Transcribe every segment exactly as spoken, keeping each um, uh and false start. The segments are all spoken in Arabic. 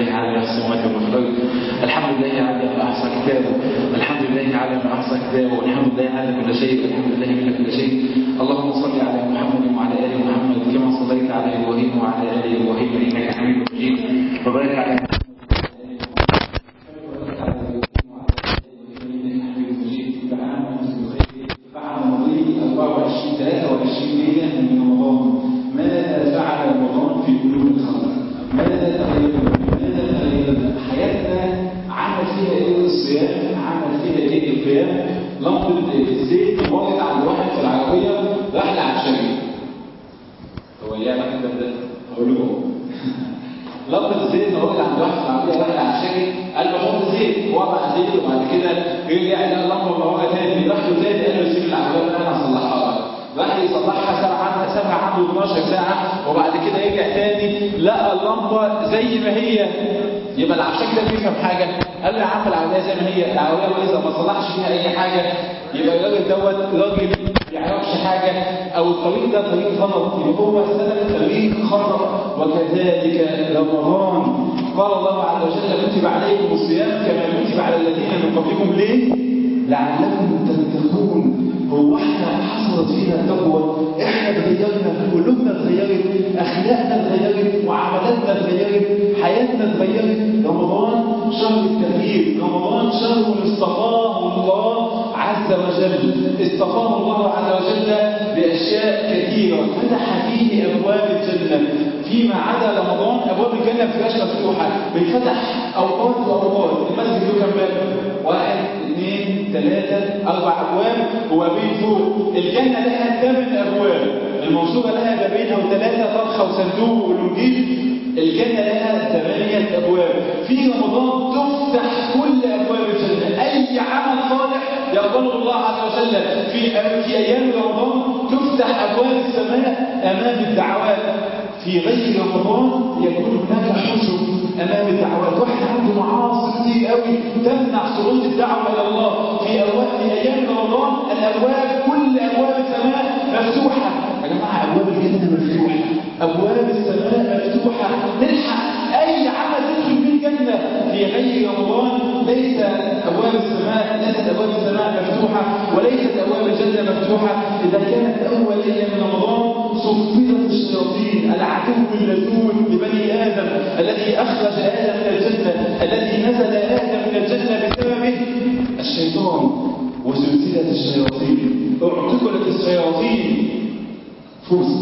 لله على ما يحصى وما يفرج، الحمد لله على ما أحصى كتابه، الحمد لله على ما أحصى كتابه، والحمد لله على كل شيء، والحمد لله من كل شيء. اللهم صل على محمد وعلى آل محمد كما صليت على إبراهيم وعلى آل إبراهيم إنك حميد مجيد، وبارك على ثلاثة وعشرين ليلة من رمضان. ماذا فعل رمضان في قلوب الخلق؟ ماذا تغير؟ ماذا تغير؟ حياتنا عمل فيها ايه الصيام؟ عمل فيها ايه القيام؟ لمبة الزيت ولد عند واحد في العربية راح لعشرين. هو ليه علاقة ده؟ هقول لكم. لمبة الزيت ولد عند واحد في العربية راح لعشرين، قال له حط زيت، وضع زيت وبعد كده رجع لقى اللمبة مرة تاني، راح له زيت قال له سيب العربية انا هصلحها لك. راح يصلحها سبعة سبعة عنده اثناشر ساعة، وبعد كده يرجع تاني لقى اللمبة زي ما هي. يبقى العشاك ده بيفهم حاجة؟ قال له يا عم العربية زي ما هي، العربية بايظة ما صلحش فيها أي حاجة. يبقى الراجل دوت راجل ما يعرفش حاجة، أو الطريق ده طريق غلط، يبقى هو سلك طريق خطأ. وكذلك رمضان قال الله عز وجل كتب عليكم الصيام كما كتب على الذين من قبلكم. ليه؟ لعلكم تتقون. هو احنا حصلت فينا التقوى؟ احنا اتغيرنا، قلوبنا اتغيرت، اخلاقنا اتغيرت، معاملاتنا اتغيرت، حياتنا اتغيرت. رمضان شهر التغيير، رمضان شهر اصطفاه الله عز وجل، اصطفاه الله عز وجل باشياء كثيره، فتح فيه ابواب الجنه. فيما عدا رمضان ابواب الجنه ما بتبقاش مفتوحه، بيتفتح اوقات واوقات. المسجد له كام باب؟ واحد اثنين ثلاثة أربع أبواب وبابين فوق. الجنة لها ثمان أبواب، الموصولة لها بابين أو ثلاثة، طبخة وصندوق والمجيب. الجنة لها ثمانية أبواب. في رمضان تفتح كل أبواب الجنة، أي عمل صالح يقبله الله عز وجل في في أيام رمضان تفتح أبواب السماء أمام الدعوات. في غير رمضان يكون هناك حجب أمام الدعوات، واحد عنده معاصي كتير قوي تمنع صعود الدعوة إلى الله. في أوقات في أيام رمضان الأبواب كل أبواب السماء مفتوحة. يا جماعة أبواب الجنة مفتوحة، أبواب السماء مفتوحة، نلحق أي عمل تدخل به الجنة. في غير رمضان ليس أبواب السماء ليست أبواب السماء مفتوحة، وليست أبواب الجنة مفتوحة. إذا كانت أول ليلة من رمضان صفدت الشياطين، العدو اللدود لبني آدم الذي أخرج آدم من الجنة، الذي نزل آدم من الجنة بسببه الشيطان وسلسلة الشياطين. اعتقلت الشياطين. فرصة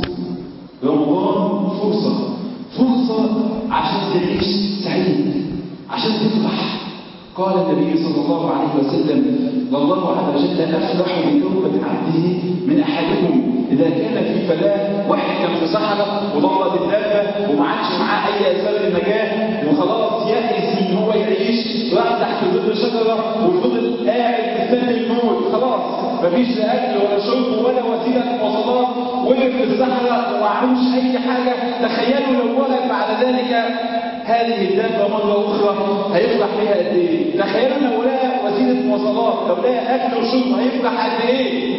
رمضان، فرصة فرصة عشان تعيش سعيد، عشان تفرح. قال النبي صلى الله عليه وسلم والله عز وجل أفرح بتوبة عبده من أحدكم إذا كان في فلاة. واحد كان في صحراء وضلت الدابة وما عادش معاه أي أسباب للنجاة وخلاص يأس إن هو يعيش، راح تحت ظل شجرة وفضل قاعد مستني الموت. خلاص مفيش لا أكل ولا شرب ولا وسيلة مواصلات، وقف في الصحراء وما عملوش أي حاجة. تخيلوا لو ولد بعد ذلك هذه الدابة مرة أخرى هيفرح بها قد إيه؟ تخيلوا لو لقى وسيلة مواصلات، لو لقى أكل وشرب هيفرح قد إيه؟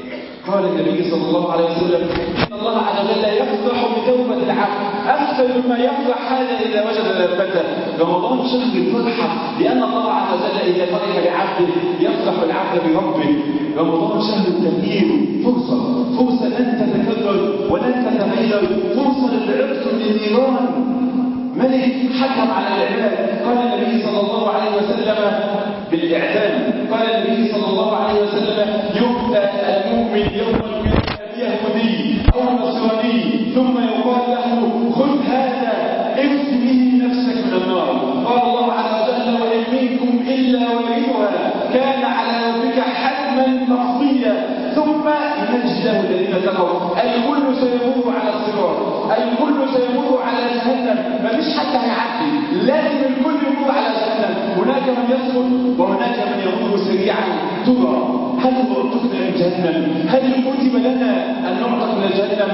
قال النبي صلى الله عليه وسلم إن الله عز وجل يفرح بتوبة العبد أكثر مما يفرح هذا إذا وجد دابته. رمضان شهر الفرحة، لأن الله عز وجل إذا فرح بعبده يفرح العبد بربه. رمضان شهر التغيير، فرصة فرصة لن تتكرر ولن تتغير، فرصة للعبد من النيران. ملك حكم على العباد. قال النبي صلى الله عليه وسلم بالإعدام، قال النبي صلى الله عليه وسلم يؤتى المؤمن يوم القيامة بيهودي أو نصراني ثم يقال له خذ هذا افد به نفسك من النار. قال الله عز وجل وإن منكم إلا واردها كان على ربك حتما مقضيا ثم ينجي له الذين اتقوا. الكل سيمر على الصراط، الكل سيمر على جهنم، مفيش حد هيعدي، لازم الكل يمر على جهنم. هناك من يسقط وهناك من يمر سريعا. ترى هل اعتقنا من جهنم؟ هل كتب لنا ان نعتق من جهنم؟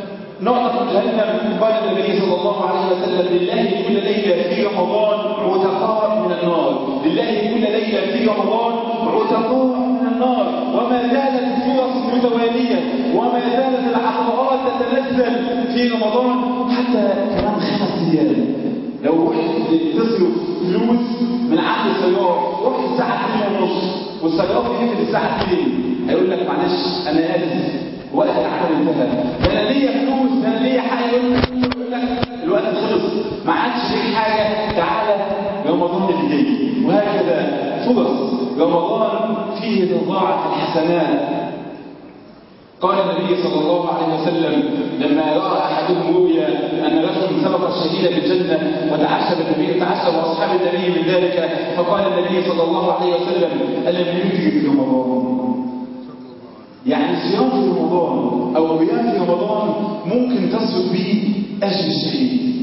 نعتق من جهنم. قال النبي صلى الله عليه وسلم لله كل ليله في رمضان عتقاء من النار، لله كل ليله في رمضان عتقاء من النار. وما زالت الفرص متواليه، وما زالت العطاءات تتنزل في رمضان حتى كمان خمس ايام. لو رحت تصرف فلوس من عند السيار رحت الساعه اتنين ونص والسيار يقفل الساعه اتنين هيقول لك معلش انا اسف وقت العمل انتهى، ده انا ليا فلوس، ده انا ليا حاجه، يقول لك الوقت خلص ما عادش ليك حاجه، تعالى رمضان اللي جاي. وهكذا فرص رمضان فيه تضاعف الحسنات. قال النبي صلى الله عليه وسلم لما راى احدهم رؤيا ان رجل سبق الشهيد بالجنه وتعشى بالنبي تعشى واصحاب النبي من ذلك، فقال النبي صلى الله عليه وسلم الم يدرك في رمضان؟ يعني صيام في رمضان او قيام في رمضان ممكن تصرف به اجر الشهيد.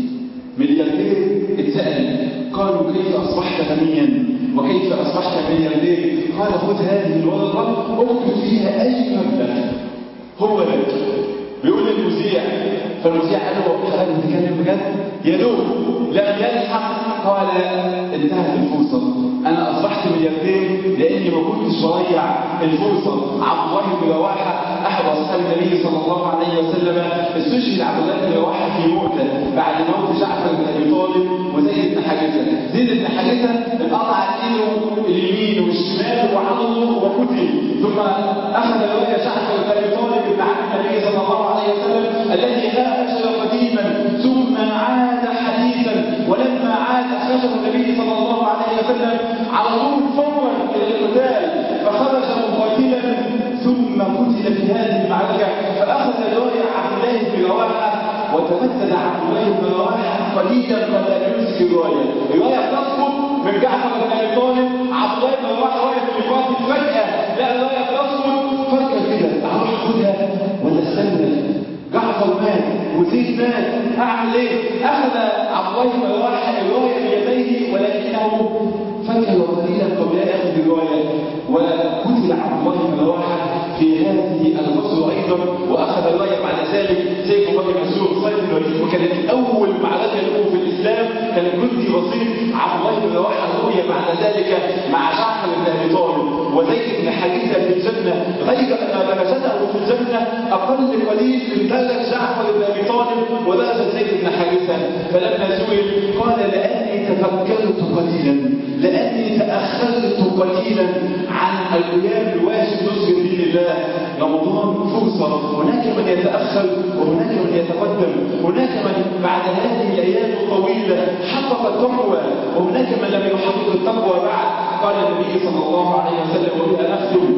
ملياردير اتسال قالوا كيف اصبحت غنيا وكيف اصبحت ملياردير؟ قال خذ هذه الورقه اكتب فيها اي مبلغ هو لك. بيقول للمذيع، فالمذيع قال له حضرتك بتتكلم بجد؟ يا دوب لم يلحق قال انتهت الفرصه، انا اصبحت ملياردير لاني ما كنتش بضيع الفرصه. عبد الله بن رواحه احد اصحاب النبي صلى الله عليه وسلم استشهد عبد الله بن رواحه في مؤتة بعد موت جعفر بن ابي طالب وزيد بن حارثه. زيد بن حارثه انقطع ايده اليمين والشمال وعضله وقتل، ثم اخذ روايه جعفر بن ابي طالب ابن عم النبي صلى الله عليه وسلم الذي هاجر قديما ثم عاد حديثا، ولما عاد اخرجه النبي صلى الله عليه وسلم على طول فورا الى القتال، فخرج مقاتلا ثم قتل في هذه المعركه، فاخذ روايه عبد الله بن رواحه وتمدد عبد الله بن رواحه قليلا قبل ان يمسك الرايه. الرايه تسقط من جعفر بن ابي طالب، عبد الله بن رواحه واقف في القاتل فجاه لا الرايه تسقط، فكر كده اروح اخدها ولا استنى؟ جعفر مات وزيد مات اعمل ايه؟ اخذ عبد الله بن رواحه الرايه بيديه ولكنه فكر قليلا قبل ان ياخذ الرايه، وقتل عبد الله بن رواحه في هذه الغزوه ايضا، واخذ الرايه بعد ذلك سيف الله بن مسعود خالد بن الوليد، وكانت اول معركه له في الاسلام، كان جندي بسيط عبد الله بن رواحه رؤي بعد ذلك مع جعفر بن ابي طالب وزيد بن حارثه في الجنه، غير ان درجته في الجنه اقل قليل من درجه جعفر بن ابي طالب ودرجه زيد بن حارثه. فلما سئل قال لاني تفكرت قليلا، لاني تاخرت قليلا عن القيام بواجب نصر دين الله. رمضان فرصه، هناك من يتاخر وهناك من يتقدم، هناك من بعد هذه الايام الطويله حقق التقوى وهناك من لم يحقق التقوى بعد. قال النبي صلى الله عليه وسلم وبها نختم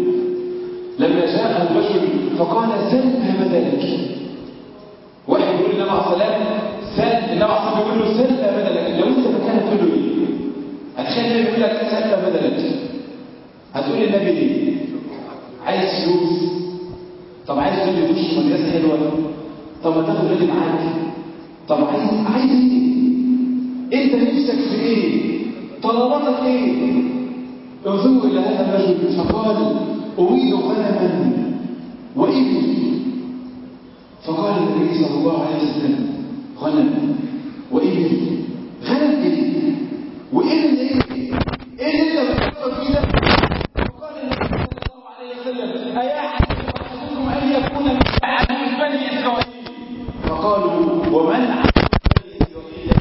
لما جاء الرجل فقال سل ما بدلك. واحد يقول للنبي عليه الصلاه والسلام سل، النبي عليه الصلاه والسلام يقول له سل ما بدلك. لو انت مكانك تقول له ايه؟ هتخيل النبي يقول لك سل ما بدلك، هتقول للنبي ايه؟ عايز فلوس؟ طب عايز تدي وش مدرسه حلوه؟ طب ما تاخد نادي معاك؟ طب عايز عايز ايه؟ انت نفسك في ايه؟ طلباتك ايه؟ انظروا الى هذا الرجل فقال اريد غنما وابل. فقال النبي صلى الله عليه وسلم غنم وابل؟ غنم ايه؟ وابل ايه؟ ايه اللي انت بتفكر فيه ده؟ فقال النبي صلى الله عليه وسلم ايحسب احدكم ان يكون عن بني اسرائيل؟ فقالوا ومن عن بني اسرائيل؟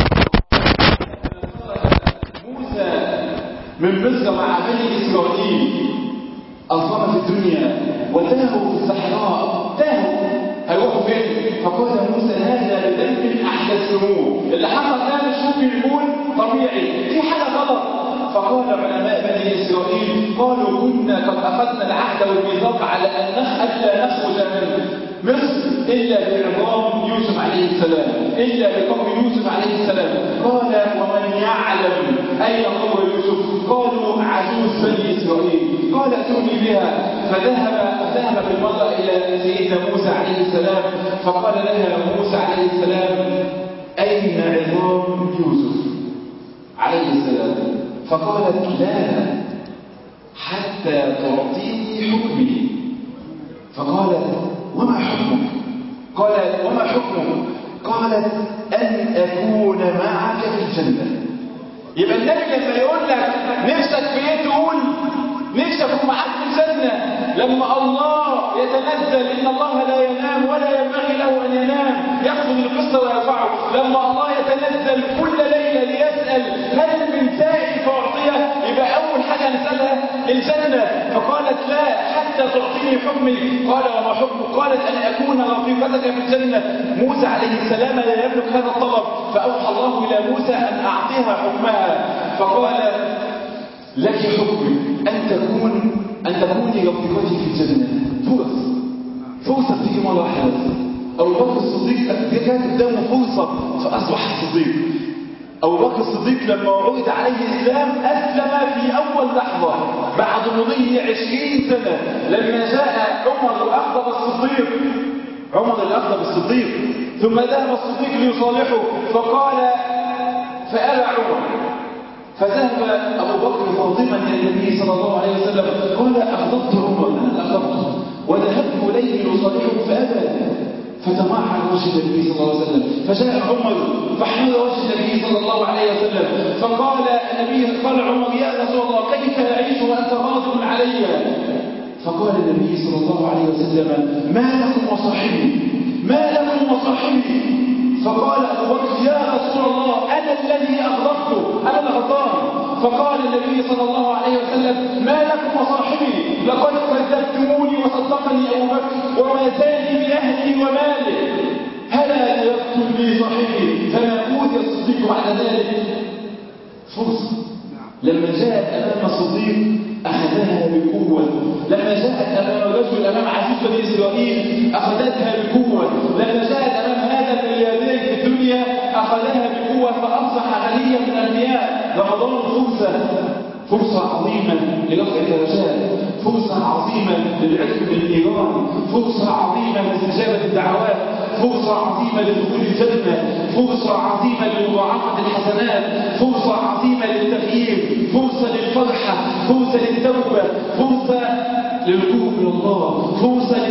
موسى من مصر مع بني اسرائيل اظلم في الدنيا وتاهوا في الصحراء، تاهوا هيروحوا فين؟ فقال موسى هذا بذنب احدثتموه، اللي حصل ده مش ممكن يكون طبيعي، في حاجه غلط. فقال علماء بني اسرائيل قالوا كنا قد اخذنا العهد والميثاق على ان لا نخرج من مصر الا بعظام يوسف عليه السلام، الا بقبر يوسف عليه السلام. قال ومن يعلم اين قبر يوسف؟ قالوا عجوز بني اسرائيل. قال ائتوني بها. فذهب ذهب بالمرأة الى سيدنا موسى عليه السلام، فقال لها موسى عليه السلام اين عظام يوسف عليه السلام؟ فقالت لا حتى تعطيني حكمي. فقالت وما حكمك؟ قالت وما حكمك؟ قالت ان اكون معك في الجنه. يبقى النبي لما يقول لك نفسك في ايه تقول نفسي أكون معاك في الجنة. لما الله يتنزل إن الله لا ينام ولا ينبغي له أن ينام، يخفض القسط ويرفعه. لما الله يتنزل كل ليلة ليسأل هل من سائل فأعطيه، يبقى أول حاجة نسألها الجنة. فقالت لا حتى تعطيني حكمي. قال وما حكمك؟ قالت أن أكون رفيقتك في الجنة. موسى عليه السلام لا يملك هذا الطلب، فأوحى الله إلى موسى أن أعطيها حكمها. فقال لك حكمي أن تكون أن تكوني رفيقتي في الجنة. فرص فرصة بتيجي مرة واحدة. أبو بكر الصديق كانت قدامه فرصة فأصبح الصديق. أبو بكر الصديق لما عرض عليه الإسلام أسلم في أول لحظة بعد مضي عشرين سنة. لما جاء عمر الأخضر الصديق عمر الأخضر الصديق ثم ذهب الصديق ليصالحه فقال فأبى عمر، فذهب أبو بكر غاضبا إلى النبي صلى الله عليه وسلم قال أغضبت عمر، أنا أغضبته، وذهبت إليه ليصالحه فأبى. فتمعن وجه النبي صلى الله عليه وسلم، فجاء عمر فحمل وجه النبي صلى الله عليه وسلم فقال النبي قال عمر يا رسول الله كيف أعيش وأنت غاضب علي؟ فقال النبي صلى الله عليه وسلم ما لكم وصاحبي ما لكم وصاحبي؟ فقال أبو بكر يا رسول الله أنا الذي أغضبته، أنا الغضبان. فقال النبي صلى الله عليه وسلم ما لكم وصاحبي؟ لقد كذبتموني وصدقني أبو بكر وما زالي بأهلي ومالي، هلا تركتم لي صاحبي؟ فما أوتي الصديق بعد ذلك فرصة. لما جاءت أمام الصديق أخذها بقوة، لما جاءت أمام الرجل أمام عزيز بني إسرائيل أخذتها بقوة، لما جاءت أمام هذا الملياردير في الدنيا أخذها بقوة فأصبح غنيا من الأغنياء. رمضان فرصة فرصة عظيمة لرفع الدرجات، فرصة عظيمة للعتق من النيران، فرصة عظيمة لاستجابة الدعوات، فرصة عظيمة لدخول الجنة، فرصة عظيمة لمضاعفة الحسنات، فرصة عظيمة للتغيير، فرصة للفرحة، فرصة للتوبة، فرصة للرجوع إلى الله، فرصة